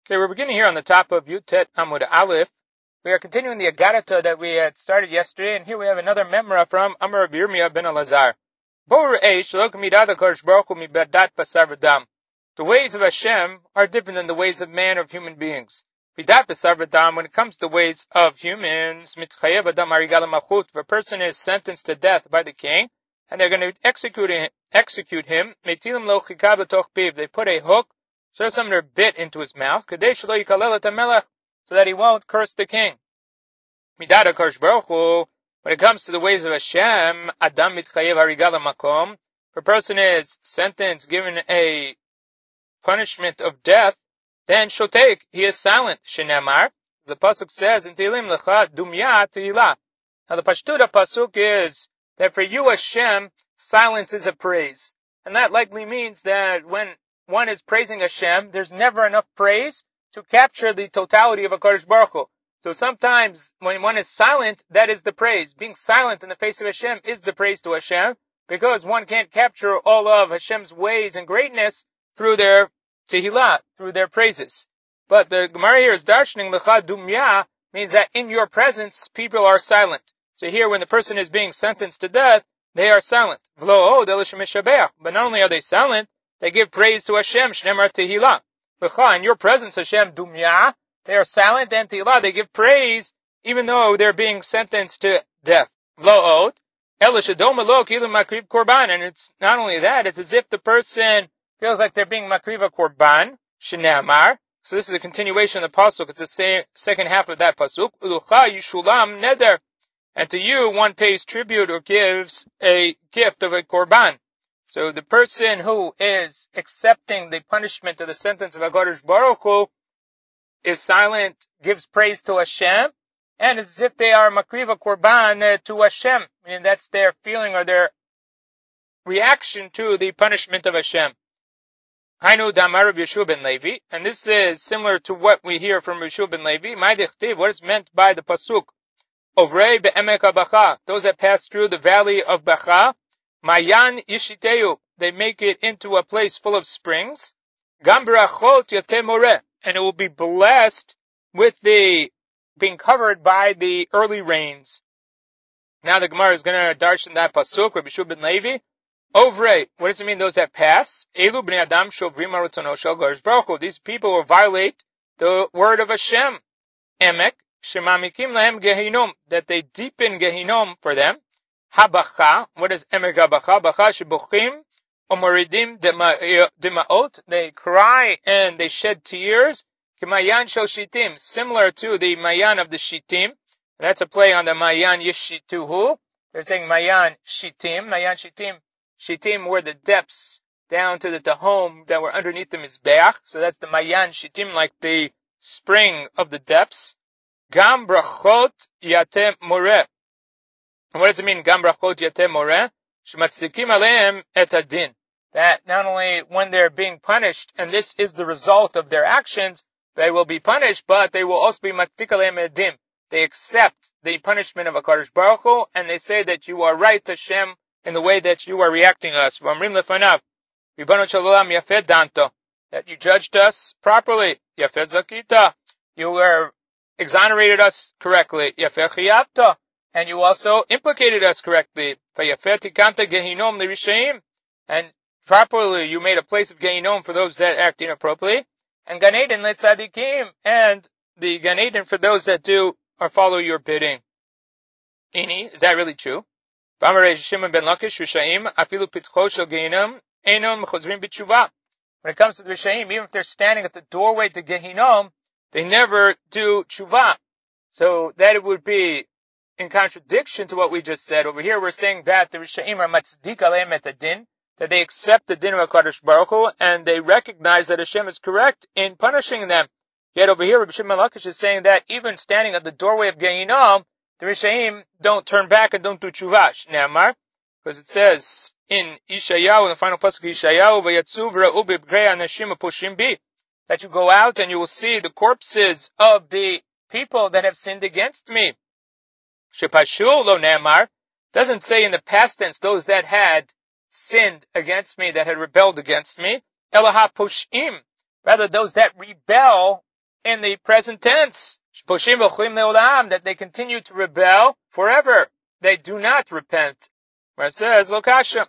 Okay, we're beginning here on the top of Yutet Amud Aleph. We are continuing the Agarata that we had started yesterday, and here we have another memra from Amar Rabbi Yirmiyah ben Elazar. The ways of Hashem are different than the ways of man or of human beings. When it comes to the ways of humans, if a person is sentenced to death by the king, and they're going to execute him, they put a hook, so some are bit into his mouth, so that he won't curse the king. When it comes to the ways of Hashem, if a person is sentenced, given a punishment of death, then shotek, he is silent. Shenamar, the pasuk says in Tehillim, lecha dumya tehillah. Now the pashtuta pasuk is that for you Hashem, silence is a praise, and that likely means that when one is praising Hashem, there's never enough praise to capture the totality of HaKadosh Baruch Hu. So sometimes when one is silent, that is the praise. Being silent in the face of Hashem is the praise to Hashem, because one can't capture all of Hashem's ways and greatness through their tehillah, through their praises. But the Gemara here is darshaning lecha dumya, means that in your presence, people are silent. So here, when the person is being sentenced to death, they are silent. But not only are they silent, they give praise to Hashem, shnemar tehillah. In your presence, Hashem dumya, they are silent, and tehillah, they give praise, even though they're being sentenced to death. And it's not only that, it's as if the person feels like they're being makriva korban, shenamar. So this is a continuation of the pasuk. It's the second half of that pasuk. Ulucha yishulam neder. And to you, one pays tribute or gives a gift of a korban. So the person who is accepting the punishment of the sentence of HaKadosh Baruch Hu is silent, gives praise to Hashem, and as if they are makriva korban to Hashem. And that's their feeling or their reaction to the punishment of Hashem. Hainu damar Rabbi Yeshua ben Levi, and this is similar to what we hear from Rabbi Yeshua ben Levi. What is meant by the pasuk? Ovrei be'emek habacha, those that pass through the valley of Bacha, Mayan yishiteu, they make it into a place full of springs. Gam berachot yateh moreh, and it will be blessed with the being covered by the early rains. Now the Gemara is going to darshan that pasuk, Rabbi Yeshua ben Levi. Ovrei, what does it mean, those that pass? Elu bnei adam shovrim haratzono shel HaKadosh Baruch Hu, these people will violate the word of Hashem. Emek, shemamikim lahem gehinom, that they deepen gehinom for them. Habacha, what is emek habacha? Bacha shebuchim omoridim demaot, they cry and they shed tears. Kemayan shel shitim, similar to the mayan of the shitim. That's a play on the mayan yeshituhu. They're saying mayan shitim. Mayan shitim were the depths down to the tahom that were underneath the mizbeach. So that's the mayan shitim, like the spring of the depths. Gam brachot yateh moreh. What does it mean, Gam brachot yateh moreh? Shematzdikim aleim et adin. That not only when they're being punished, and this is the result of their actions, they will be punished, but they will also be matzdik aleim edim. They accept the punishment of HaKadosh Baruch Hu, and they say that you are right, Hashem, in the way that you are reacting to us. V'amrim lefanav, Ribbono shel olam yafeh danto, that you judged us properly. Yafeh zakita, you exonerated us correctly. Yafeh chiyavta, and you also implicated us correctly. V'yafeh tikanta gehinom lirishaim, and properly you made a place of gehinom for those that act inappropriately. And Gan Eden letzadikim, and the Gan Eden for those that do or follow your bidding. Ini, is that really true? When it comes to the Rishaim, even if they're standing at the doorway to Gehinom, they never do tshuva. So that it would be in contradiction to what we just said. Over here we're saying that the Rishaim are matzdik aleim et adin, that they accept the din of HaKadosh Baruch Hu, and they recognize that Hashem is correct in punishing them. Yet over here Rabbi Shimon Lakish is saying that even standing at the doorway of Gehinom, the Rishaim don't turn back and don't do tshuva. Shneamar, because it says in Ishayahu, in the final pasuk of Ishayahu, v'yatzu v'ra'u b'bgrei anashim apushim bi, that you go out and you will see the corpses of the people that have sinned against me. Shepashu lo ne'amar, doesn't say in the past tense those that had sinned against me, that had rebelled against me. Elaha pushim, rather those that rebel in the present tense. That they continue to rebel forever. They do not repent. Where it says, Lokasha,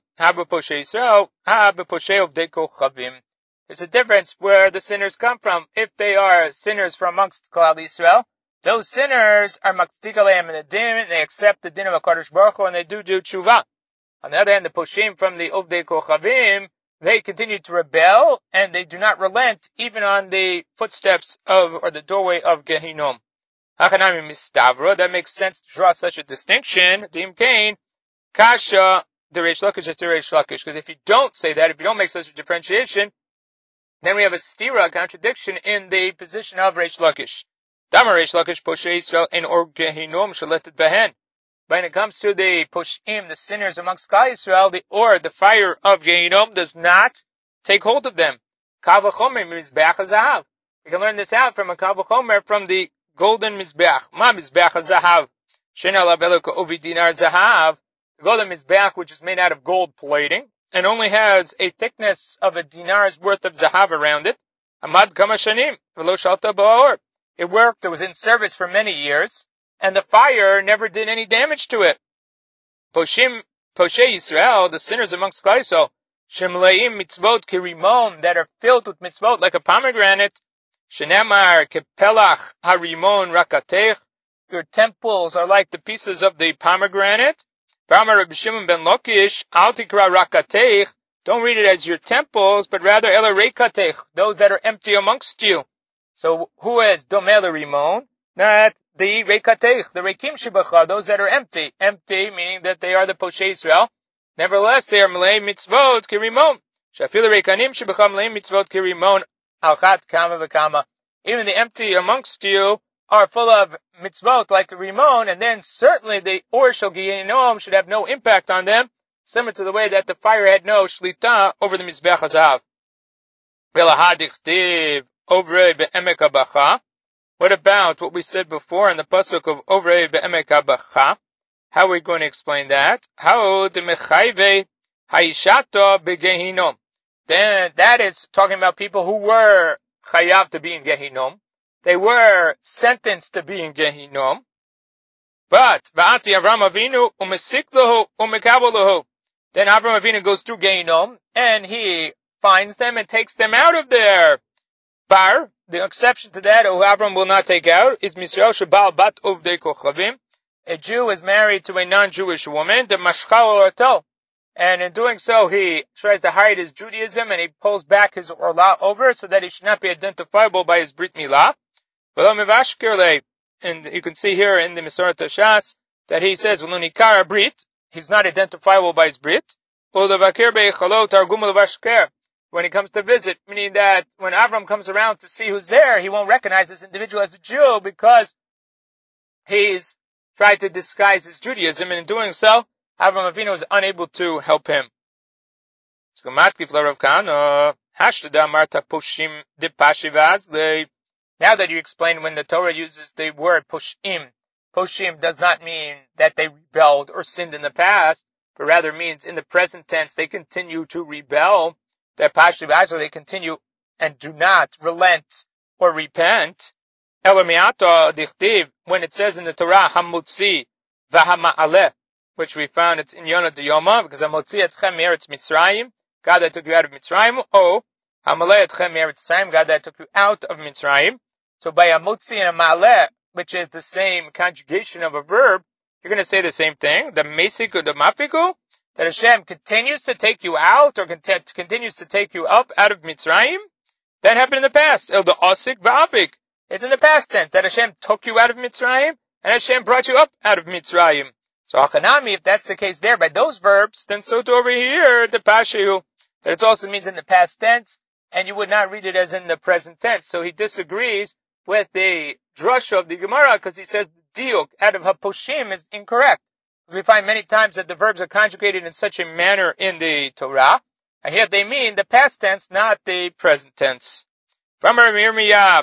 there's a difference where the sinners come from. If they are sinners from amongst Klal Yisrael, those sinners are maktikaleim in the din, they accept the din of HaKadosh Baruch Hu, and they do tshuva. On the other hand, the Poshim from the Ovdei Kochavim, they continue to rebel, and they do not relent even on the footsteps of, or the doorway of Gehinom. Hachanami Mistavra, that makes sense to draw such a distinction. Dim Kain, Kasha, the Reish Lakish, to Reish Lakish. Because if you don't say that, if you don't make such a differentiation, then we have a stira, contradiction in the position of Reish Lakish. Damar Reish Lakish, Poshei Yisrael, in or Gehinom, Shaletet Behen. When it comes to the Poshim, the sinners amongst Klal Yisrael, the fire of Gehinom does not take hold of them. Kal v'chomer mizbeach hazahav. We can learn this out from a kal v'chomer from the golden mizbeach. Ma mizbeach hazahav. She'en alav elo ka'ovi dinar zahav. The golden mizbeach, which is made out of gold plating, and only has a thickness of a dinar's worth of zahav around it. Amad kama shanim v'lo shalta ba'or. It worked. It was in service for many years, and the fire never did any damage to it. Poshei Yisrael, the sinners amongst Klal Yisrael, shemleim mitzvot kirimon, that are filled with mitzvot like a pomegranate. Shenemar kepelach harimon rakatech. Your temples are like the pieces of the pomegranate. V'amar Rabbi Shimon ben Lakish, al tikra rakatech. Don't read it as your temples, but rather ela rekatech, those that are empty amongst you. So who is domel rimon? Not the rekatech, the rekim shibacha, those that are empty. Empty meaning that they are the Poshei Yisrael. Nevertheless, they are malei mitzvot kirimon. Shafil rekanim shibacha malei mitzvot kirimon alchat kama v'kama. Even the empty amongst you are full of mitzvot like a rimon, and then certainly the or shel Gehinom should have no impact on them, similar to the way that the fire had no shlita over the mizbeach hazav. V'lahadichtiv Ovrei be'emek habacha. What about what we said before in the pasuk of Ovrei be'emek habacha? How are we going to explain that? How de mechayve hayishato begehinom. Then that is talking about people who were chayav to be in Gehinom. They were sentenced to be in Gehinom. But va'ati Avram Avinu umesiklahu umekabolahu. Then Avram Avinu goes through Gehinom and he finds them and takes them out of there. Bar, the exception to that, who Avram will not take out, is Misrael Shabal Bat Ovdei Kochavim. A Jew is married to a non-Jewish woman, the Mashchal Orato. And in doing so, he tries to hide his Judaism and he pulls back his Orla over so that he should not be identifiable by his Brit Milah. And you can see here in the Mesorat Shas that he says, V'lunikar Brit, he's not identifiable by his Brit. When he comes to visit, meaning that when Avram comes around to see who's there, he won't recognize this individual as a Jew because he's tried to disguise his Judaism, and in doing so, Avram Avinu is unable to help him. Now that you explained when the Torah uses the word pushim, pushim does not mean that they rebelled or sinned in the past, but rather means in the present tense they continue to rebel. That Pashiv Azor, they continue and do not relent or repent. Elamiata dichtiv, when it says in the Torah, Hamutzi v'hama'aleh, which we found it's in Yonah Diyoma, because Hamutzi etchem me'eretz Mitzrayim, God that took you out of Mitzrayim, or Hamaleh etchem me'eretz Mitzrayim, God that took you out of Mitzrayim. So by Hamutzi and Hamaleh, which is the same conjugation of a verb, you're going to say the same thing, the mesiku, the mafiku, that Hashem continues to take you out or continues to take you up out of Mitzrayim. That happened in the past. El the Osik v'Avik. It's in the past tense that Hashem took you out of Mitzrayim and Hashem brought you up out of Mitzrayim. So Hachanami, if that's the case there by those verbs, then so too over here, the Pashihu, that it also means in the past tense, and you would not read it as in the present tense. So he disagrees with the drasha of the Gemara because he says the diuk out of Haposhim is incorrect. We find many times that the verbs are conjugated in such a manner in the Torah, and yet they mean the past tense, not the present tense. From Yirmiyah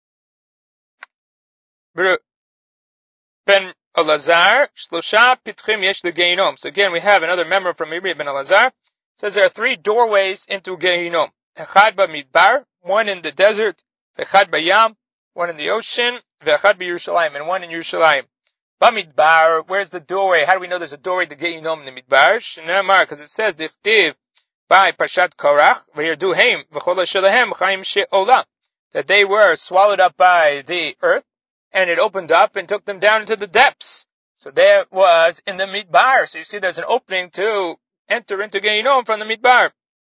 ben Elazar, Shlosha Pitchim Yesh Gehinom. So again, we have another member from Yirmiyah ben Elazar. It says there are 3 doorways into Gehinom. Echad b'midbar, one in the desert. Echad b'yam, one in the ocean, ve'echad b'Yerushalayim, and one in Yerushalayim. Bamidbar, where's the doorway? How do we know there's a doorway to Gehinom in the Midbar? Shneimar, because it says, Dichtiv, by Parshat Korach, ve'yerduhem, v'chol shelahem, chaim she'olah, that they were swallowed up by the earth, and it opened up and took them down into the depths. So there was in the Midbar. So you see there's an opening to enter into Gehinom from the Midbar.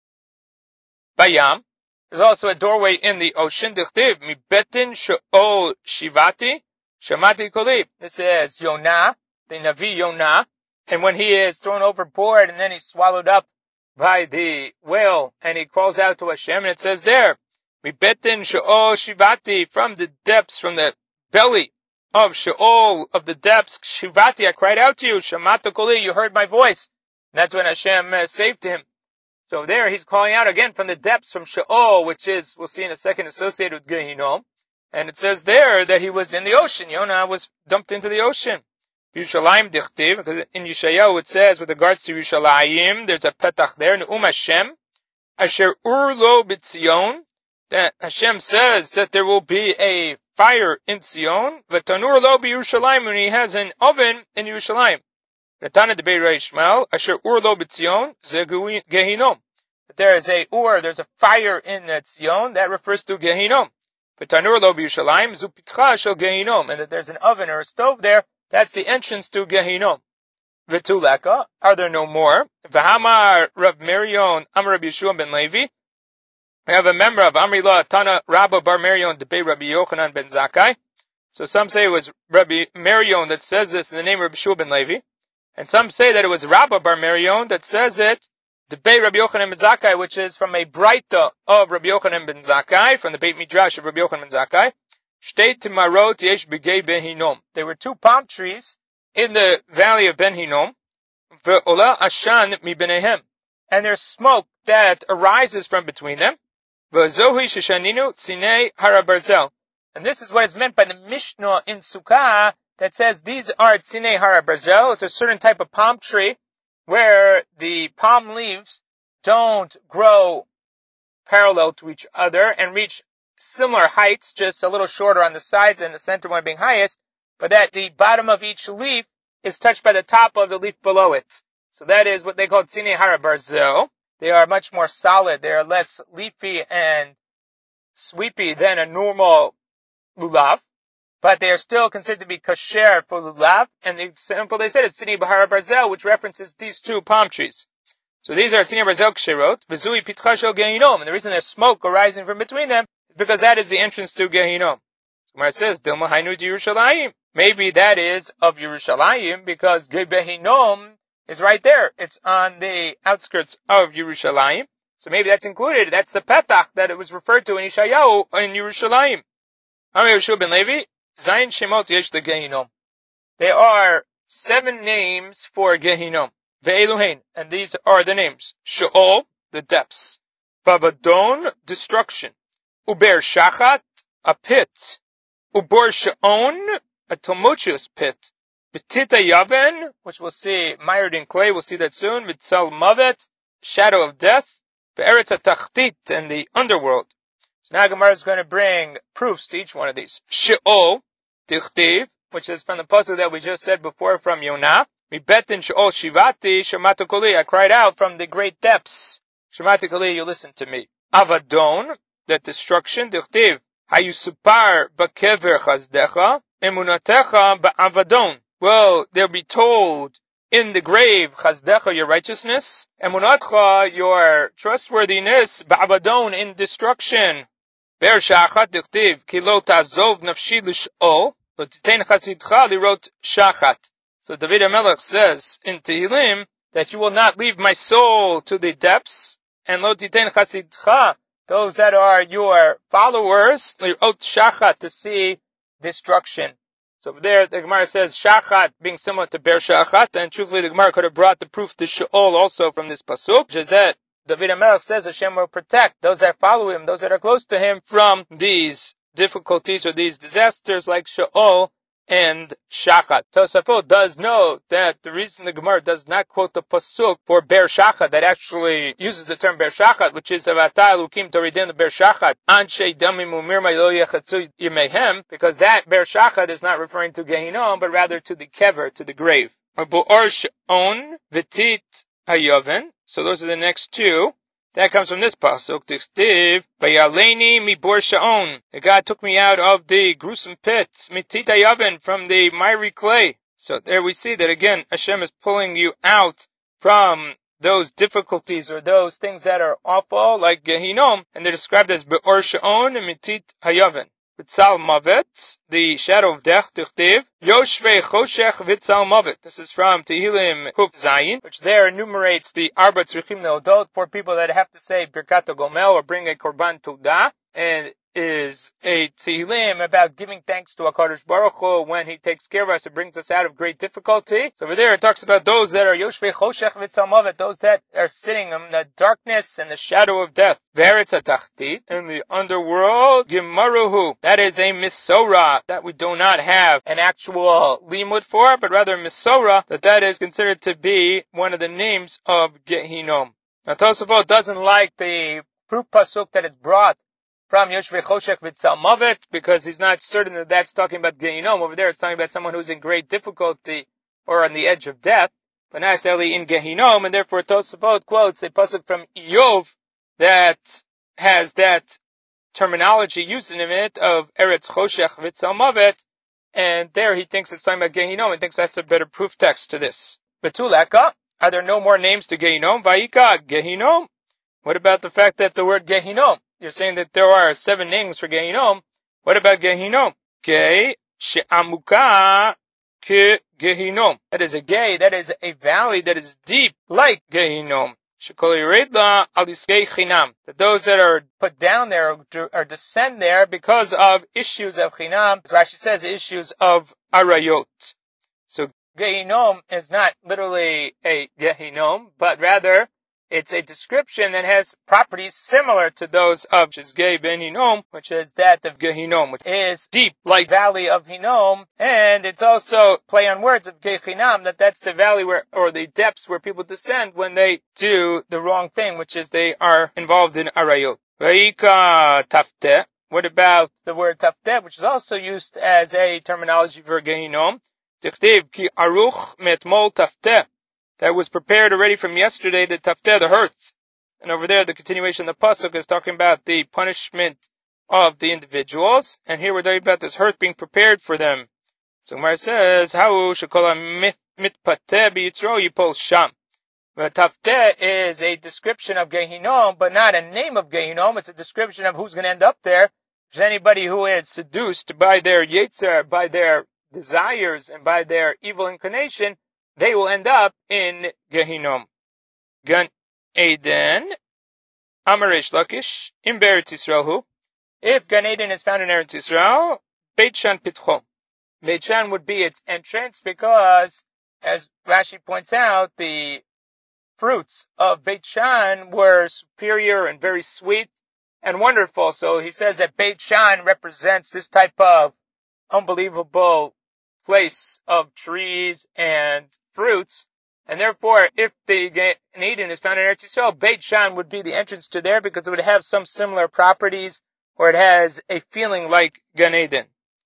Bayam, there's also a doorway in the ocean. Dichtiv, mibetin she'ol shivati, shamati koli. This is Yonah, the Navi Yonah, and when he is thrown overboard and then he's swallowed up by the whale and he calls out to Hashem, and it says there, mibetin she'ol shivati, from the depths, from the belly of Sheol, of the depths, Shivati, I cried out to you, Shamata Koli, you heard my voice. And that's when Hashem saved him. So there he's calling out again from the depths, from Sheol, which is, we'll see in a second, associated with Gehinom. And it says there that he was in the ocean. Yonah was dumped into the ocean. Yerushalayim Dichtiv, because in Yeshayahu it says, with regards to Yerushalayim, there's a petach there, Ne'um Hashem, Asher Ur Lo B'Tzion, that Hashem says that there will be a fire in Tzion, v'tanur lo b'Yerushalayim, when he has an oven in Yerushalayim. Natana de Beirei Shmuel, asher ur lo b'Tzion, ze Gehinom. There is there's a fire in Tzion, that refers to Gehinom. V'tanur lo b'Yerushalayim, zu pitcha shel Gehinom, and that there's an oven or a stove there, that's the entrance to Gehinom. V'tuleka, are there no more? V'hamar Rav Merion, Amar Rabbi Yeshua ben Levi, we have a member of Amri Tana Rabba Bar Merion Debei Rabbi Yochanan ben Zakkai. So some say it was Rabbi Merion that says this in the name of Rabbi Shua ben Levi. And some say that it was Rabba Bar Merion that says it, Debei Rabbi Yochanan ben Zakkai, which is from a Breita of Rabbi Yochanan ben Zakkai, from the Beit Midrash of Rabbi Yochanan ben Zakkai. Shtei Timarot Yesh B'gei Ben Hinnom. There were two palm trees in the valley of Ben Hinnom. Ve'ola Ashan mi benehem. And there's smoke that arises from between them. And this is what is meant by the Mishnah in Sukkah that says these are Tzinei Hara Barzel. It's a certain type of palm tree where the palm leaves don't grow parallel to each other and reach similar heights, just a little shorter on the sides and the center one being highest, but that the bottom of each leaf is touched by the top of the leaf below it. So that is what they call Tzinei Hara Barzel. They are much more solid. They are less leafy and sweepy than a normal lulav, but they are still considered to be kasher for lulav. And the example they said is Tzinei Hara Barzel, which references these two palm trees. So these are Tzinei Barzel ksherot, v'zui pitcha shel Gehinom. And the reason there's smoke arising from between them is because that is the entrance to Gehinom. So where it says Dilma Hainu Yerushalayim, maybe that is of Yerushalayim because Gehinom is right there. It's on the outskirts of Yerushalayim. So maybe that's included. That's the petach that it was referred to in Yeshayahu in Yerushalayim. Amar Yeshua ben Levi, Zayin Shemot Yesh Gehinom. There are 7 names for Gehinom. Ve'eluhein. And these are the names. Sheol, the depths. Vavadon, destruction. Uber Shachat, a pit. Ubor She'on, a tumultuous pit. Betita Yaven, which we'll see, mired in clay, we'll see that soon. Vitzal Mavet, shadow of death. Ve'eretz HaTachtit, and the underworld. So now Gemara is going to bring proofs to each one of these. Sheol, Tichtiv, which is from the pasuk that we just said before from Yonah. Mibetin Sheol Shivati, Shemata Koli, I cried out from the great depths. Shemata Koli, you listen to me. Avadon, that destruction, Tichtiv. Hayusupar Bakever Chazdecha, Emunatecha Ba'avadon. Well, they'll be told in the grave, Chazdecha, your righteousness, Emunatcha, your trustworthiness, Ba'avadon, in destruction. Ber Shachat Dichtiv, Kilo Tazov Nafshi Lish'ol, Lo Titein Chasidcha Lirot Shachat. So David HaMelech says in Tehillim that you will not leave my soul to the depths, and Lo Titein Chasidcha, those that are your followers, Lirot Shachat, to see destruction. So there, the Gemara says Shachat being similar to Ber Shachat, and truthfully the Gemara could have brought the proof to Sheol also from this pasuk, which is that David HaMelech says Hashem will protect those that follow him, those that are close to him, from these difficulties or these disasters like Sheol and Shachat. Tosafot does note that the reason the Gemara does not quote the pasuk for Ber Shachat, that actually uses the term Ber Shachat, which is Avata Elukim Toridim Ber Shachat, Anshe Damim Umirma Lo Yechatzu Yimehem, because that Ber Shachat is not referring to Gehinom, but rather to the kever, to the grave. Bo'or She'on V'tit Hayoven. So those are the next two. That comes from this pasuk. Tichtiv, Vayaleni mi bor sha'on. The God took me out of the gruesome pits, mitita yaven, from the miry clay. So there we see that again, Hashem is pulling you out from those difficulties or those things that are awful, like Gehinom, and they're described as be'or sha'on and mitit hayaven. Vitzal Mavet, the shadow of death, Tichtiv, Yoshvei Choshech Vitzal Mavet. This is from Tehillim Kuf Zayin, which there enumerates the Arba Tzrichim Neodot for people that have to say Birkat Gomel or bring a Korban Todah, and is a Tehillim about giving thanks to HaKadosh Baruch Hu when He takes care of us and brings us out of great difficulty. So over there it talks about those that are Yoshvei Choshech Vitzal Mavet, those that are sitting in the darkness and the shadow of death. Veretz HaTachtit, in the underworld, Gemaruhu, that is a Misora that we do not have an actual limud for, but rather Misora, that is considered to be one of the names of Gehinom. Now Tosafot doesn't like the proof pasuk that is brought from Yoshvei Choshech Vitzal Mavet, because he's not certain that that's talking about Gehinom. Over there it's talking about someone who's in great difficulty or on the edge of death, but not necessarily in Gehinom, and therefore Tosafot quotes a pasuk from Iyov that has that terminology used in it of Eretz Choshech Vitzal Mavet, and there he thinks it's talking about Gehinom, and thinks that's a better proof text to this. Betuleka, are there no more names to Gehinom? Vayika, Gehinom. What about the fact that the word Gehinom? You're saying that there are 7 names for Gehinom. What about Gehinom? Ge she'amuka ke Gehinom. That is a valley that is deep, like Gehinom. Shekol yiredla al iskei chinam. That those that are put down there or descend there because of issues of chinam, as Rashi says, issues of arayot. So Gehinom is not literally a Gehinom, but rather it's a description that has properties similar to those of Shizgei ben Hinnom, which is that of Gehinom, which is deep, like valley of Hinnom, and it's also play on words of Gechinam, that's the valley where, or the depths where people descend when they do the wrong thing, which is they are involved in arayot. Vayika tafteh. What about the word tafteh, which is also used as a terminology for Gehinom? Tichtiv ki aruch metmol tafteh. That was prepared already from yesterday, the tafteh, the hearth. And over there, the continuation of the pasuk is talking about the punishment of the individuals. And here we're talking about this hearth being prepared for them. So Gemara says, "Hau shekola mitpateh biyitzro yipol sham." But tafteh is a description of Gehinom, but not a name of Gehinom. It's a description of who's going to end up there. Which is anybody who is seduced by their yetzer, by their desires, and by their evil inclination, they will end up in Gehinom. Gan Eden, Amarish Lakish, in Beretz Yisrael. If Gan Eden is found in Eretz Yisrael, Beit Shan Pitcho. Beit Shan would be its entrance because, as Rashi points out, the fruits of Beit Shan were superior and very sweet and wonderful. So he says that Beit Shan represents this type of unbelievable place of trees and fruits, and therefore, if the Gan Eden is found in Eretz Yisrael, Beit Shan would be the entrance to there because it would have some similar properties, or it has a feeling like Gan Eden.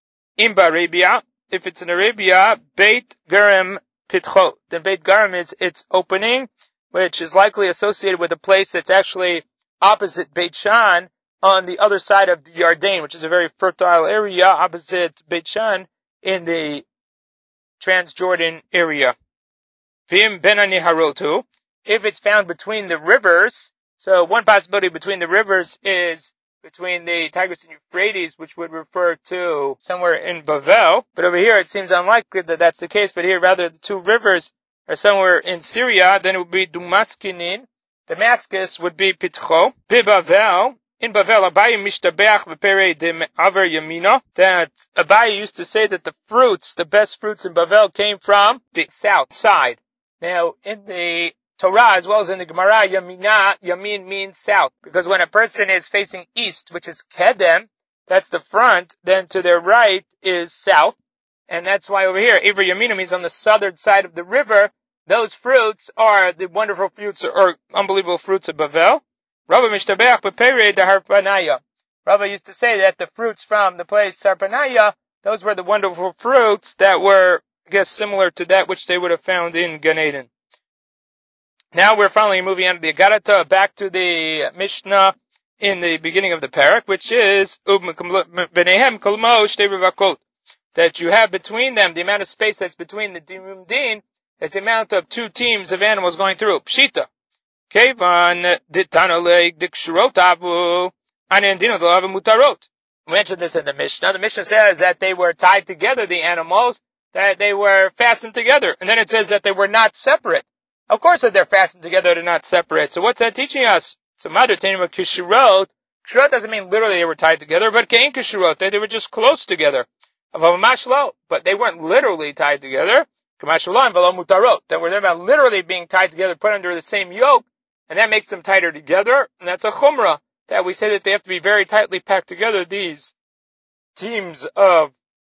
In Arabia, if it's in Arabia, Beit Garam Pitcho, then Beit Garam is its opening, which is likely associated with a place that's actually opposite Beit Shan on the other side of the Yarden, which is a very fertile area opposite Beit Shan in the Transjordan area. Vim benani harotu. If it's found between the rivers, so one possibility between the rivers is between the Tigris and Euphrates, which would refer to somewhere in Bavel. But over here it seems unlikely that that's the case, but here rather the 2 rivers are somewhere in Syria, then it would be Dumaskinin. Damascus would be Pitcho. Bibavel. In Bavel, Abaye mishtabeach b'perei de aver yamina, that Abaye used to say that the fruits, the best fruits in Bavel came from the south side. Now, in the Torah, as well as in the Gemara, yamin means south, because when a person is facing east, which is kedem, that's the front, then to their right is south. And that's why over here, Ivra Yamina means on the southern side of the river. Those fruits are the wonderful fruits or unbelievable fruits of Bavel. Rava Mishtabeach Bepere de Harpanaya. Rava used to say that the fruits from the place Sarpanaya, those were the wonderful fruits that were, I guess, similar to that which they would have found in Gan Eden. Now we're finally moving on to the Agarata, back to the Mishnah in the beginning of the parak, which is that you have between them, the amount of space that's between the Diyum Din is the amount of 2 teams of animals going through. Pshita. Kevan ditanale dikshurotavu anandinodlav mutarot. We mentioned this in the Mishnah. The Mishnah says that they were tied together, the animals, that they were fastened together. And then it says that they were not separate. Of course that they're fastened together, they're not separate. So what's that teaching us? So Madu Tainima Kishurot. Kishurot doesn't mean literally they were tied together, but Kain Kishurot, they were just close together. But they weren't literally tied together. That were about literally being tied together, put under the same yoke, and that makes them tighter together. And that's a chumrah, that we say that they have to be very tightly packed together, these teams of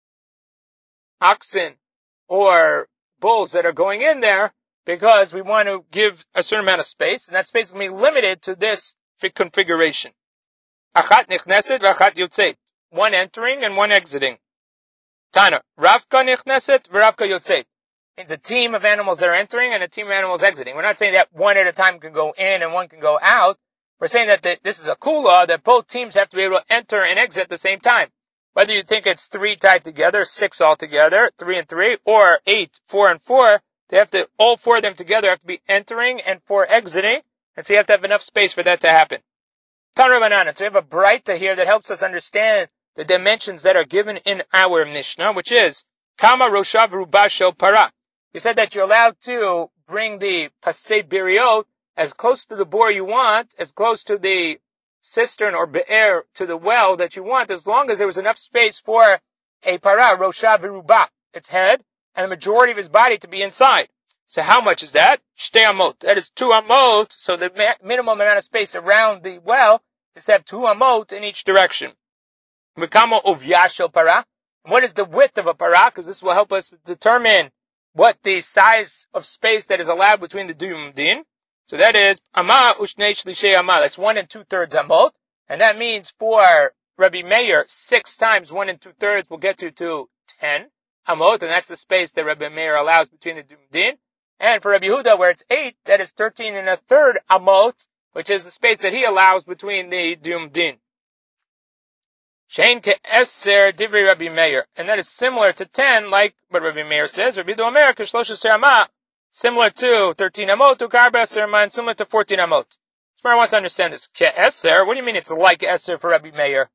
oxen or bulls that are going in there, because we want to give a certain amount of space, and that space can be limited to this configuration. Achat nichneset v'achat yotzeit. One entering and one exiting. Tana, Ravka nichneset v'Ravka yotzeit. It's a team of animals that are entering and a team of animals exiting. We're not saying that one at a time can go in and one can go out. We're saying that this is a kula, that both teams have to be able to enter and exit at the same time. Whether you think it's 3 tied together, 6 all together, 3 and 3, or 8, 4 and 4, they have to, all 4 of them together have to be entering and 4 exiting, and so you have to have enough space for that to happen. Tanra Banana. So we have a braita here that helps us understand the dimensions that are given in our Mishnah, which is Kama Roshav Rubashel Para. You said that you're allowed to bring the Pasei Biriot as close to the bore you want, as close to the cistern or be'er, to the well that you want, as long as there was enough space for a para, Roshav Ruba, its head, and the majority of his body to be inside. So how much is that? Shtei amot. That is 2 amot. So the minimum amount of space around the well is to have 2 amot in each direction. V'kama uvyashel para. What is the width of a para? Because this will help us determine what the size of space that is allowed between the Diyum Din. So that is ama ushnei shlishei ama. That's 1 2/3 amot. And that means for Rabbi Meir, 6 times 1 2/3 will get you to 10 amot, and that's the space that Rabbi Meir allows between the Diyum Din. And for Rabbi Yehuda, where it's 8, that is 13 1/3 amot, which is the space that he allows between the Diyum Din. Shein ke'eser divrei Rabbi Meir, and that is similar to 10, like what Rabbi Meir says. Rabbi Yehuda Omer k'shlosh ama, similar to 13 amot, u'karba eser ama, and similar to 14 amot. Smart wants to understand this. Ke'eser, what do you mean it's like eser for Rabbi Meir?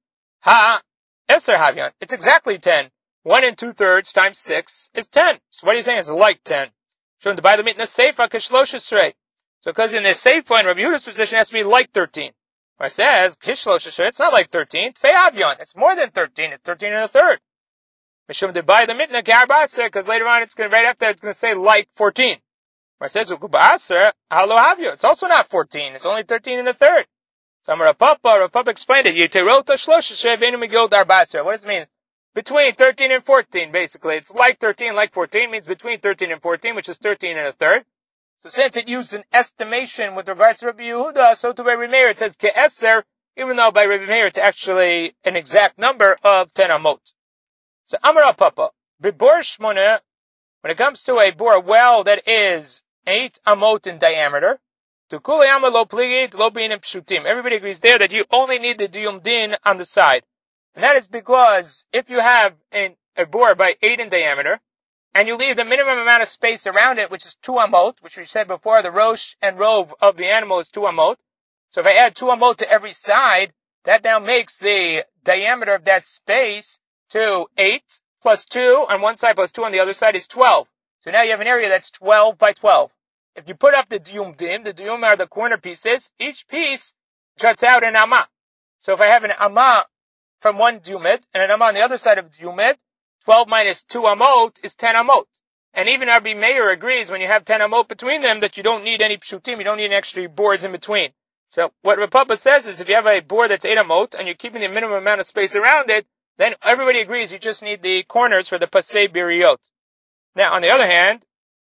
Eser havyan, it's exactly 10. 1 2/3 times 6 is 10. So what are you saying? It's like 10. From the Bible, the Seifa k'shlosh esrei. So because in the Seifa, in Rabbi Yehuda's position, it has to be like 13. Where it says, k'shlosh esrei, it's not like 13. Tfei havyan, it's more than 13. It's 13 1/3. Mishum debai the mitna k'arbaser, because later on it's going to, right after it's going to say like 14. Where it says, ukubaser, halo havyo, it's also not 14. It's only 13 1/3. So Rav Papa explained it. Yiterota shlosh esrei ve'enu migil darbaser. What does it mean? Between 13 and 14, basically. It's like 13, like 14 means between 13 and 14, which is 13 1/3. So since it used an estimation with regards to Rabbi Yehuda, so to Rabbi Meir it says ke'eser, even though by Rabbi Meir it's actually an exact number of 10 amot. So Amar Papa, bibor shmona, when it comes to a bore well that is 8 amot in diameter, to kuli ama lo pligid lo bin pshutim. Everybody agrees there that you only need the Diyum Din on the side. And that is because if you have a bore by 8 in diameter, and you leave the minimum amount of space around it, which is 2 amot, which we said before, the rosh and rove of the animal is 2 amot. So if I add 2 amot to every side, that now makes the diameter of that space to 8 plus 2 on one side plus 2 on the other side is 12. So now you have an area that's 12 by 12. If you put up the Diyum Din, the Diyum are the corner pieces, each piece juts out an amah. So if I have an amah from one Diyumid and an amah on the other side of Diyumid, 12 minus 2 amot is 10 amot. And even Rabbi Meir agrees when you have 10 amot between them that you don't need any pshutim, you don't need any extra boards in between. So what Rav Papa says is if you have a board that's 8 amot and you're keeping the minimum amount of space around it, then everybody agrees you just need the corners for the pasei biriot. Now, on the other hand,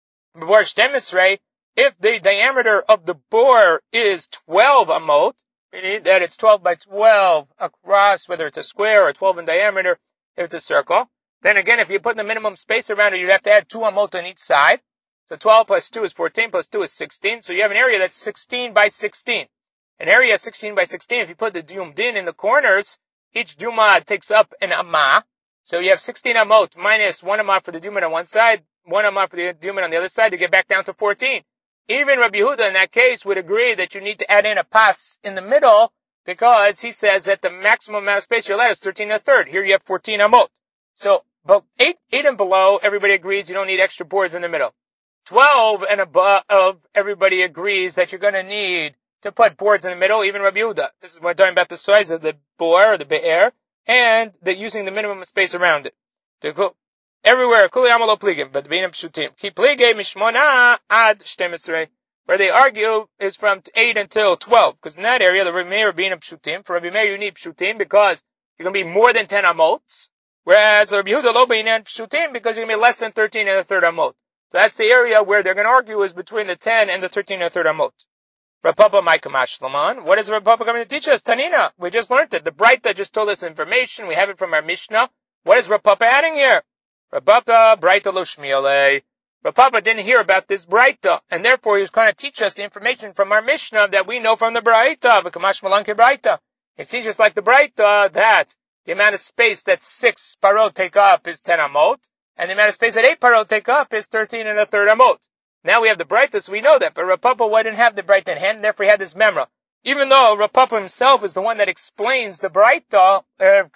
if the diameter of the bore is 12 amot, meaning that it's 12 by 12 across, whether it's a square or 12 in diameter, if it's a circle, then again, if you put the minimum space around it, you'd have to add 2 amot on each side. So 12 plus 2 is 14, plus 2 is 16. So you have an area that's 16 by 16. An area 16 by 16, if you put the diyum din in the corners, each duma takes up an amah. So you have 16 amot minus 1 amah for the diyum on one side, 1 amah for the diyum on the other side to get back down to 14. Even Rabbi Yehuda in that case would agree that you need to add in a pas in the middle because he says that the maximum amount of space you're allowed is 13 1/3. Here you have 14 amot. So, but 8 and below, everybody agrees you don't need extra boards in the middle. 12 and above, everybody agrees that you're going to need to put boards in the middle, even Rabbi Yehuda. This is when we're talking about the size of the bore, or the be'er, and using the minimum space around it. Everywhere, kuli amalo pligim, but b'inam pshutim. Ki pligim mishmona ad 12. Where they argue is from 8 until 12, because in that area, the Rabbi Meir b'inam pshutim. For Rabbi Meir, you need pshutim because you're going to be more than 10 amot, whereas Rabbi Yehuda lo b'inam pshutim because you're going to be less than 13 1/3 amot. So that's the area where they're going to argue is between the 10 and the 13 1/3 amot. Rav Papa Maikamash Laman. What is Rav Papa coming to teach us? Tanina. We just learned it. The Braita just told us information. We have it from our Mishnah. What is Rav Papa adding here? Rav Papa Braita lo shmiele. Rav Papa didn't hear about this Braita, and therefore he was going to teach us the information from our Mishnah that we know from the Braita. V'kamash malanke Braita. He teaches like the Braita that the amount of space that 6 parot take up is 10 amot, and the amount of space that 8 parot take up is 13 1/3 amot. Now we have the Braita, so we know that, but Rav Papa didn't have the Braita in hand, and therefore he had this memra. Even though Rav Papa himself is the one that explains the Braita,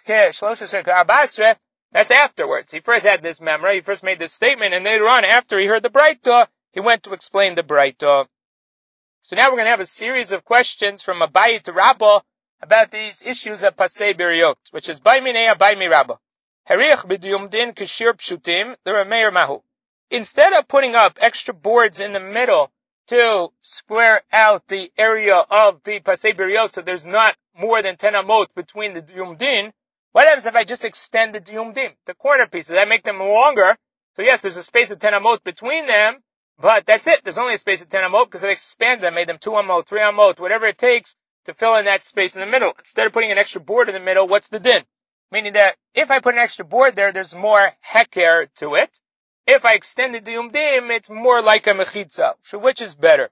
that's afterwards. He first had this memra, he first made this statement, and later on, after he heard the Braita, he went to explain the Braita. So now we're going to have a series of questions from Abaye to Rabba about these issues of pasei biriot, which is Bay Minei Abaye mi Rabba. Harich b'diyum din kishir pshutim, the Rameir mahu. Instead of putting up extra boards in the middle to square out the area of the pasei biriot so there's not more than 10 amot between the diyum din, what happens if I just extend the diyum din, the corner pieces? I make them longer. So yes, there's a space of 10 amot between them, but that's it. There's only a space of 10 amot because I expanded them, made them 2 amot, 3 amot, whatever it takes to fill in that space in the middle. Instead of putting an extra board in the middle, what's the din? Meaning that if I put an extra board there, there's more heker to it. If I extend the diyum din, it's more like a mechitza. So which is better?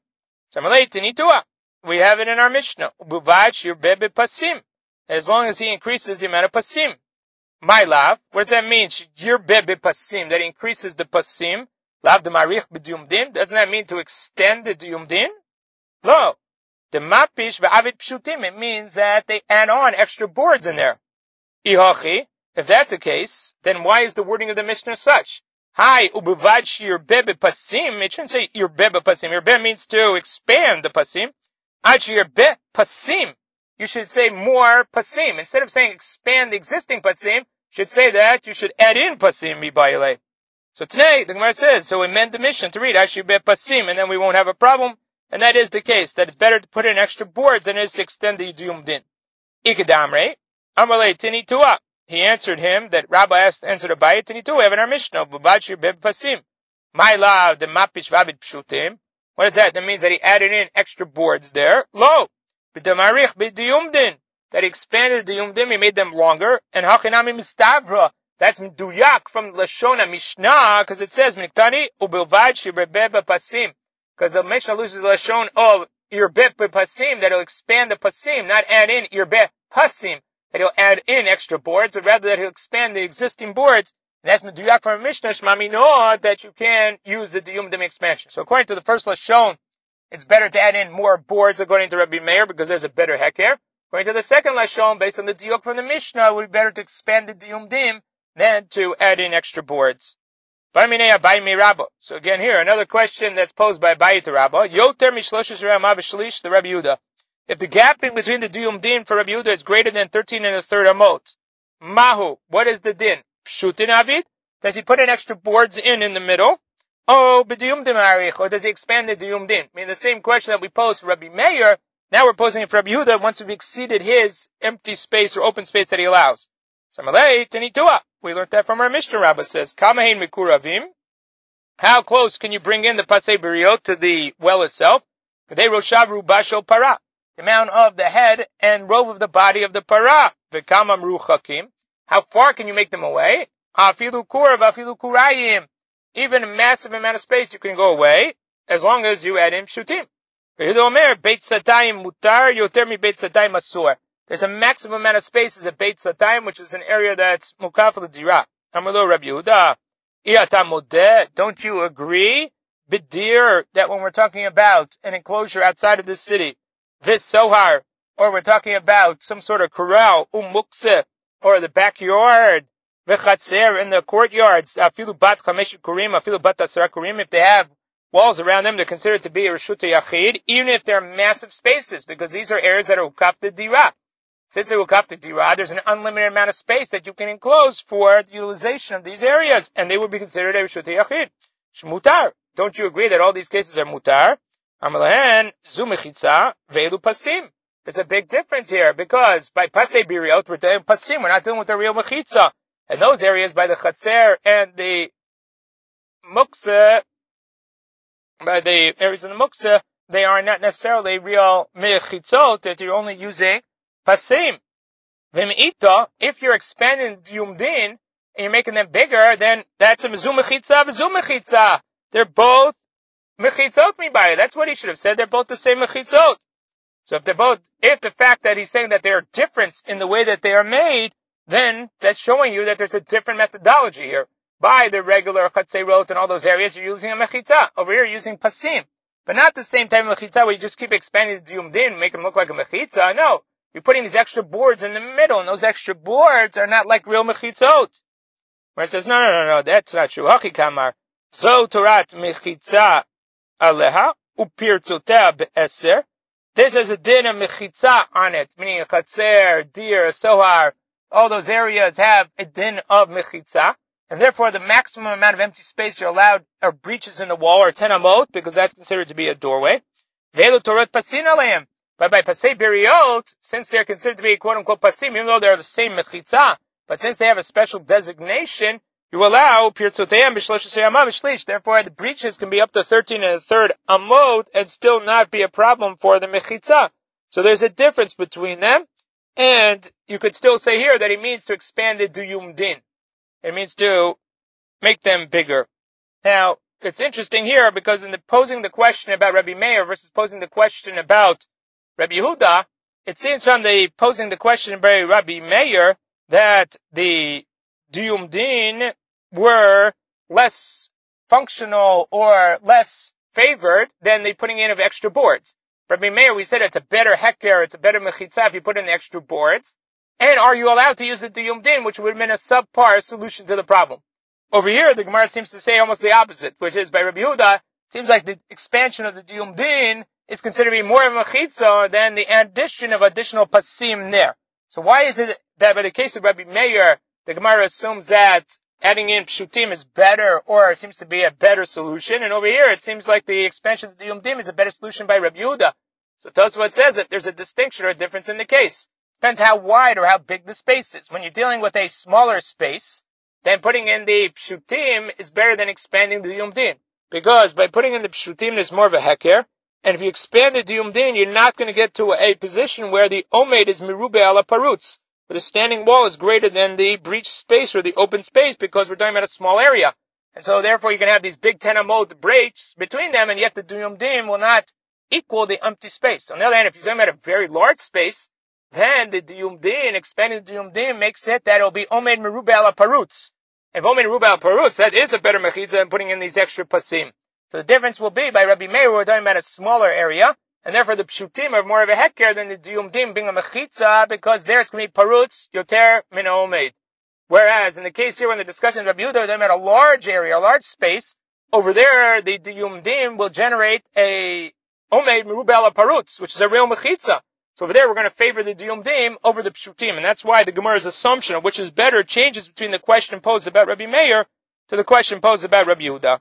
We have it in our Mishnah. As long as he increases the amount of pasim. My lav, what does that mean? That he increases the pasim. Lav de marich b'diyum din. Doesn't that mean to extend the diyum din? No. The mapish v'avid pshutim. It means that they add on extra boards in there. Ihachi. If that's the case, then why is the wording of the Mishnah such? Hi, ubuvad shirbeh pasim. It shouldn't say yirbeh pasim. Yirbeh means to expand the pasim. Ad shirbeh pasim. You should say more pasim. Instead of saying expand the existing pasim, you should say that you should add in pasim mibayale. So today, the Gemara says, so we amend the Mishnah to read Ashibeh pasim, and then we won't have a problem. And that is the case, that it's better to put in extra boards than it is to extend the diyum din. Ikadamre, Amalei tini tuah. He answered him that Rabbi answered Abaye tini tuah. We have in our Mishnah, Bubad Shibeh pasim. My law, the mapish vavid pshutim. What is that? That means that he added in extra boards there. Lo. That he expanded the diyum din, he made them longer, and hachinami mistavra, that's duyak from Lashon Mishnah, because it says Miktani ubilvad shirbeh pasim, because the Mishnah loses the Lashon of yirbeh pasim, that he'll expand the pasim, not add in yirbeh pasim, that he'll add in extra boards, but rather that he'll expand the existing boards. And that's duyak from Mishnah Shmami no, that you can use the diyum din expansion. So according to the first Lashon, it's better to add in more boards according to Rabbi Meir because there's a better heker. According to the second Lashon, based on the diuk from the Mishnah, it would be better to expand the diyum din than to add in extra boards. So again here, another question that's posed by Abaye to Rabba. Yoter mishloshes Ramah v'shlish, the Rabbi Yehuda. If the gap in between the diyum din for Rabbi Yehuda is greater than 13 1/3 amot, mahu, what is the din? Pshutin avid? Does he put in extra boards in the middle? Oh, b'diyum din marich, or does he expand the diyum din? I mean, the same question that we posed for Rabbi Meir, now we're posing it for Rabbi Yehuda once we've exceeded his empty space or open space that he allows. Samalei Tenitua. We learned that from our Mishnah. Rabbah says, Kamahin Mikuravim. How close can you bring in the Pasei Beriot to the well itself? They Roshavru Bashel Para. The amount of the head and robe of the body of the para. V'kamam ruchakim. How far can you make them away? Afilu kurav, afilu kurayim. Even a massive amount of space you can go away, as long as you add in pshutim. Beit satayim mutar yoter mi beit satayim asur. There's a maximum amount of space as a beit satayim, which is an area that's mukaf l'dira. Amalo Rabbi Yehuda. Iyata modeh. Don't you agree? Bidir, that when we're talking about an enclosure outside of the city, Vis sohar, or we're talking about some sort of corral, mukse, or the backyard, v'chatzer, in the courtyards, afilu bat chamesh kurim, afilu bat asara kurim, if they have walls around them, they're considered to be a reshut yachid, even if they're massive spaces, because these are areas that are ukaf the dira. Since they're ukaf the dira, there's an unlimited amount of space that you can enclose for the utilization of these areas, and they would be considered a reshut yachid. Shmutar. Don't you agree that all these cases are mutar? Amalahen, zu mechitza, ve'elu pasim. There's a big difference here, because by pasei biriot, we're doing pasim, we're not dealing with the real mechitza. And those areas by the chatzer and the muksa, by the areas of the muksa, they are not necessarily real mechitzot, that you're only using pasim. V'me'ita, if you're expanding the yumdin, and you're making them bigger, then that's a zu mechitza, v'zu mechitza. They're both mechitzot mibaya. That's what he should have said. They're both the same mechitzot. So if the fact that he's saying that there are difference in the way that they are made, then that's showing you that there's a different methodology here. By the regular chatzerot and all those areas, you're using a mechitza. Over here, you're using pasim. But not the same type of mechitza where you just keep expanding the diyumdin and make them look like a mechitza. No. You're putting these extra boards in the middle, and those extra boards are not like real mechitzot. Where it says, no, that's not true. Hachi kamar. Zo torat mechitza aleha upirtzotea be'eser. This is a din of mechitza on it, meaning a chatzer, deer, a sohar. All those areas have a din of mechitza, and therefore the maximum amount of empty space you're allowed are breaches in the wall or 10 amot, because that's considered to be a doorway. Ve'elu torot pasin aleim. But by pasei beriot, since they're considered to be quote unquote pasim, even though they're the same mechitza, but since they have a special designation, you allow pirtzoteim b'shloshes amot b'shlish. Therefore, the breaches can be up to 13 1/3 amot and still not be a problem for the mechitza. So there's a difference between them, and you could still say here that it means to expand the diyum din. It means to make them bigger. Now, it's interesting here because in posing the question about Rabbi Meir versus posing the question about Rabbi Yehuda, it seems from the posing the question by Rabbi Meir that the diyum din were less functional or less favored than the putting in of extra boards. Rabbi Meir, we said it's a better heker, it's a better mechitza if you put in the extra boards. And are you allowed to use the diyum din, which would have been a subpar solution to the problem? Over here, the Gemara seems to say almost the opposite, which is by Rabbi Yehuda, it seems like the expansion of the diyum din is considered to be more of a mechitza than the addition of additional pasim there. So why is it that by the case of Rabbi Meir, the Gemara assumes that adding in pshutim is better, or it seems to be a better solution, and over here it seems like the expansion of the diyum din is a better solution by Rabbi Yehuda. So Tosafot says that there's a distinction or a difference in the case. Depends how wide or how big the space is. When you're dealing with a smaller space, then putting in the pshutim is better than expanding the diyum din. Because by putting in the pshutim, there's more of a heker. And if you expand the diyum din, you're not going to get to a position where the omed is mirube ala parutz, where the standing wall is greater than the breach space or the open space, because we're talking about a small area. And so therefore you can have these big 10 amot breaks between them, and yet the diyum din will not equal the empty space. On the other hand, if you're talking about a very large space, then the diyum din, expanding the diyum din, makes it that it'll be omed merube ala parutz. If omed merube ala parutz, that is a better mechitza than putting in these extra pasim. So the difference will be, by Rabbi Meir, we're talking about a smaller area, and therefore the pshutim are more of a heker than the diyum din being a mechitza, because there it's going to be parutz yoter min omed. Whereas in the case here, when the discussion of Rabbi Yehuda, we're talking about a large area, a large space, over there the diyum din will generate a omed merube ala parutz, which is a real mechitza. So over there, we're going to favor the diyum din over the pshutim, and that's why the Gemara's assumption of which is better changes between the question posed about Rabbi Meir to the question posed about Rabbi Yehuda.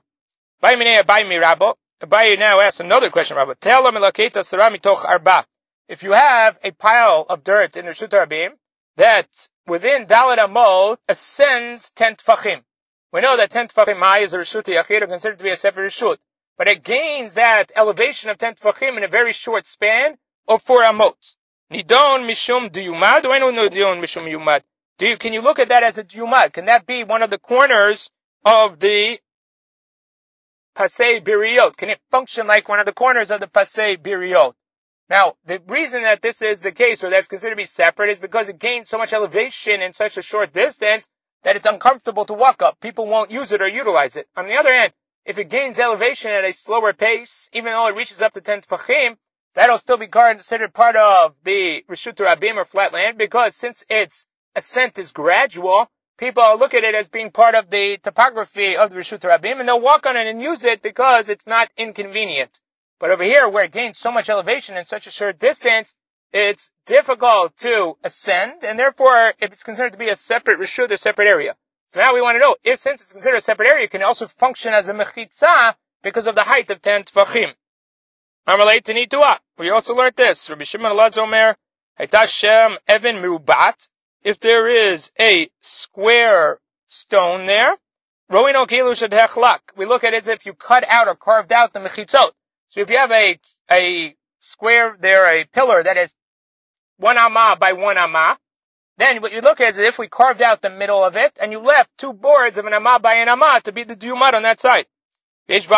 Abaye now asks another question, Rabbi. If you have a pile of dirt in the Reshut Rabim, that within Dalet Amot ascends 10 Tfachim. We know that 10 Tfachim high is a Reshut Yachid, or considered to be a separate Reshut. But it gains that elevation of 10 Tfachim in a very short span of 4 Amot. Nidon Mishum Diyumad? I don't know Nidon Mishum Yumad. Can you look at that as a Diyumad? Can that be one of the corners of the Pasei Biriot? Can it function like one of the corners of the Pasei Biriot? Now, the reason that this is the case, or that's considered to be separate, is because it gains so much elevation in such a short distance that it's uncomfortable to walk up. People won't use it or utilize it. On the other hand, if it gains elevation at a slower pace, even though it reaches up to 10 Tfachim, that'll still be considered part of the Reshut Rabim or flat land, because since its ascent is gradual, people look at it as being part of the topography of the Reshut Rabim, and they'll walk on it and use it because it's not inconvenient. But over here, where it gains so much elevation in such a short distance, it's difficult to ascend, and therefore, if it's considered to be a separate Reshut, a separate area. So now we want to know, if since it's considered a separate area, it can also function as a Mechitza because of the height of 10 Tfachim. Amalei Tanitua. We also learned this. Rabbi Shimon Elazar Omer, Hayta Shem Evan Merubat. If there is a square stone there, Roino Kilu Shadhechlak. We look at it as if you cut out or carved out the Mechitzot. So if you have a square there, a pillar that is 1 amah by 1 amah, then what you look at is if we carved out the middle of it, and you left 2 boards of an amah by an amah to be the diyumad on that side. It has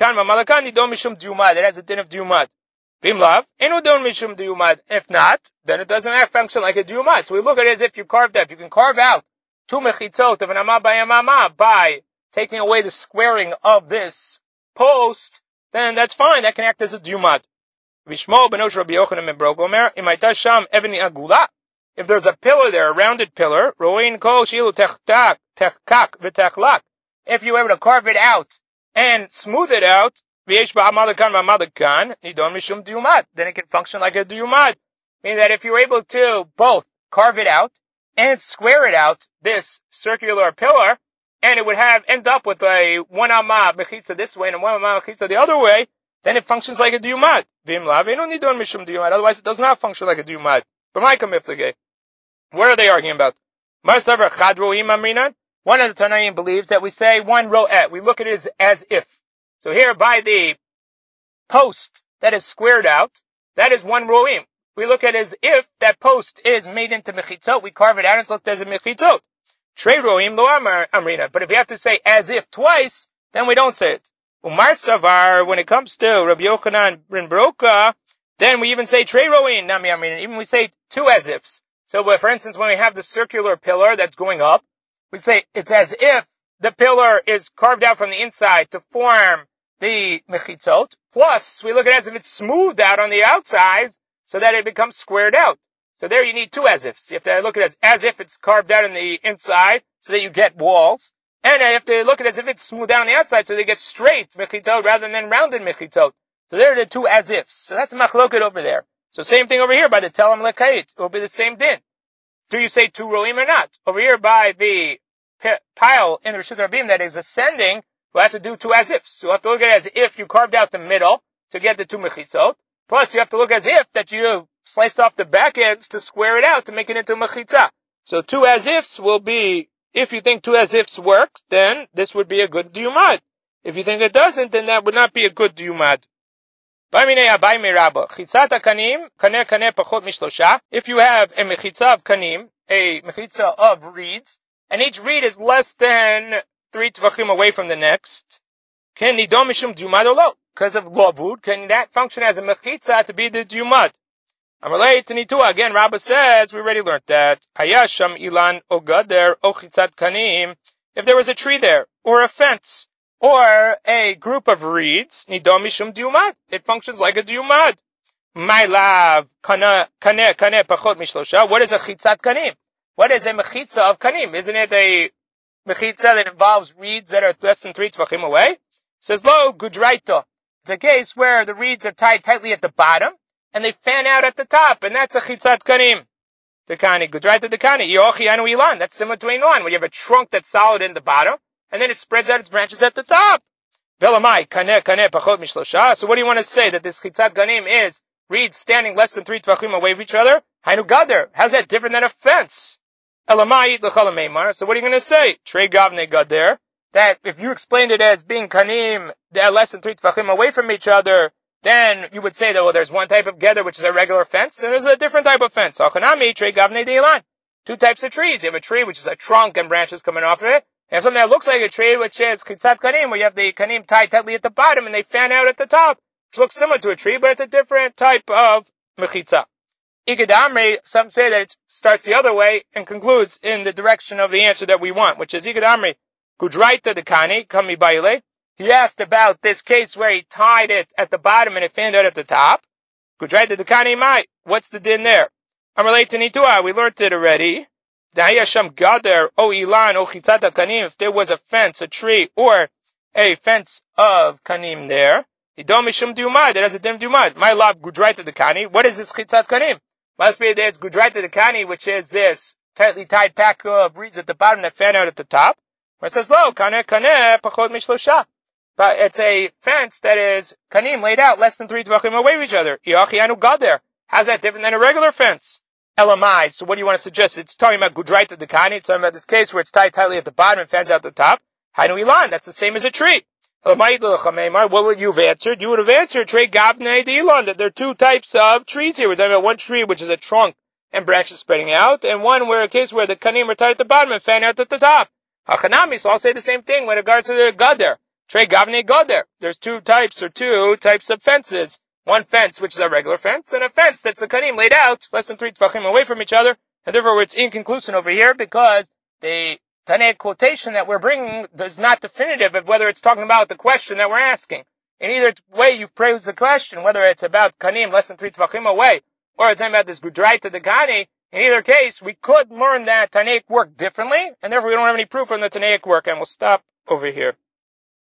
a din of diyumad. If not, then it doesn't have function like a diyumad. So we look at it as if you carved out. If you can carve out 2 mechitzot of an amah by an amah by taking away the squaring of this post, then that's fine. That can act as a diyumad. If there's a pillar there, a rounded pillar, if you were able to carve it out and smooth it out, then it can function like a diyumad. Meaning that if you were able to both carve it out and square it out, this circular pillar, and it would end up with a 1 amah mechitza this way and a 1 amah mechitza the other way, then it functions like a diyumad. Otherwise it does not function like a diyumad. What are they arguing about? One of the Tanaim believes that we say 1 ro'et. We look at it as if. So here by the post that is squared out, that is 1 ro'im. We look at it as if that post is made into mechitzot. We carve it out and it's looked as a mechitzot. Trei ro'im lo amrina. But if you have to say as if twice, then we don't say it. Umar Savar, when it comes to Rabbi Yochanan ben Broka, then we even say trei ro'im nami amrina. Even we say 2 as ifs. So, for instance, when we have the circular pillar that's going up, we say it's as if the pillar is carved out from the inside to form the mechitzot. Plus, we look at it as if it's smoothed out on the outside so that it becomes squared out. So there you need 2 as ifs. You have to look at it as if it's carved out on the inside so that you get walls. And you have to look at it as if it's smoothed out on the outside so they get straight mechitzot rather than rounded mechitzot. So there are the 2 as ifs. So that's machloket over there. So same thing over here by the Telam Lekait. It will be the same din. Do you say 2 ro'im or not? Over here by the pile in the Reshut Rabim that is ascending, we'll have to do 2 as ifs. So we'll have to look at it as if you carved out the middle to get the 2 mechitzot. Plus you have to look as if that you sliced off the back ends to square it out to make it into a mechitza. So 2 as ifs will be, if you think 2 as ifs works, then this would be a good diyumad. If you think it doesn't, then that would not be a good diyumad. If you have a mechitza of kanim, a mechitza of reeds, and each reed is less than 3 tvachim away from the next, can nidon mishum diyumad or lo? Because of lavud, can that function as a mechitza to be the diyumad? Amalei Tanitua. Again, Rabbah says, we already learned that. Hayasham ilan o gader o chitzat kanim. If there was a tree there, or a fence, or a group of reeds, nidon mishum diyumad. It functions like a diyumad. My love, kaneh pachot mishlosha. What is a chitzat kanim? What is a mechitza of kanim? Isn't it a mechitza that involves reeds that are less than 3 tvachim away? Says lo gudraita. It's a case where the reeds are tied tightly at the bottom, and they fan out at the top, and that's a chitzat kanim. Dekani, gudraita dekani, yochi anu ilan. That's similar to a ilan, where you have a trunk that's solid in the bottom, and then it spreads out its branches at the top. Velamai, kaneh pachot mishlosha. So what do you want to say? That this chitzat kanim is reads standing less than 3 tvachim away from each other. Hainu gader. How's that different than a fence? Elamai l'chala meimar. So what are you going to say? Trei gavne gader. That if you explained it as being kanim, less than 3 tvachim away from each other, then you would say that, well, there's one type of gather, which is a regular fence, and there's a different type of fence. Achanami, trei gavne deilan. 2 types of trees. You have a tree, which is a trunk and branches coming off of it. You have something that looks like a tree, which is kitzat kanim, where you have the kanim tied tightly at the bottom and they fan out at the top, which looks similar to a tree, but it's a different type of mechitza. Ikadamri, some say that it starts the other way and concludes in the direction of the answer that we want, which is Ikadamri, gudraita dekani, kami baile. He asked about this case where he tied it at the bottom and it fanned out at the top. Gudraita dekani mai. What's the din there? I'm related to Nitua. We learned it already. Dahiyasham gader, o ilan, o chitzata kanim. If there was a fence, a tree, or a fence of kanim there, idom mishum diumad. It has a dim diumad. My love, gudraita dekani. What is this chitzat kanim? Must be there's gudraita dekani, which is this tightly tied pack of reeds at the bottom that fan out at the top. Where it says, lo, kaneh, pachot mishlosha. But it's a fence that is kanim laid out less than 3 tvachim away from each other. Iachi anu gader. How's that different than a regular fence? Elamai. So what do you want to suggest? It's talking about gudraita dekani. It's talking about this case where it's tied tightly at the bottom and fans out the top. Hainu ilan. That's the same as a tree. Elamai l'chameimar. What would you have answered? You would have answered trei gavne deilan. That there are 2 types of trees here. We're talking about one tree which is a trunk and branches spreading out, and one where a case where the kanim are tied at the bottom and fan out at the top. Hachanami. So I'll say the same thing with regards to the gader. Trei gavne gader. There's 2 types of fences. One fence, which is a regular fence, and a fence that's a kanim laid out less than 3 tvachim away from each other, and therefore it's inconclusive over here because the Tanaic quotation that we're bringing is not definitive of whether it's talking about the question that we're asking. In either way you phrase the question, whether it's about kanim less than 3 tvachim away, or it's about this gudraita dekani, in either case we could learn that Tanaic work differently, and therefore we don't have any proof from the Tanaic work, and we'll stop over here.